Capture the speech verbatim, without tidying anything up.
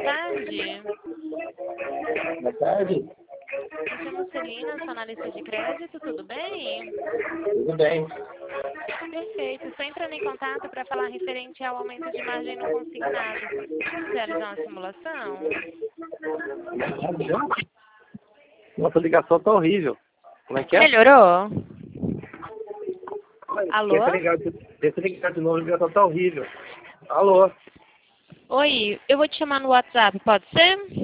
tarde. Boa tarde. Eu chamo Celina, sou analista de crédito, tudo bem? Tudo bem. Perfeito. Estou entrando em contato para falar referente ao aumento de margem no consignado. Vamos realizar uma simulação? Nossa ligação tá horrível. Como é que é? Melhorou? Alô? Tenta ligar, de- tenta ligar de novo, a ligação tá horrível. Alô? Oi, eu vou te chamar no WhatsApp, pode ser?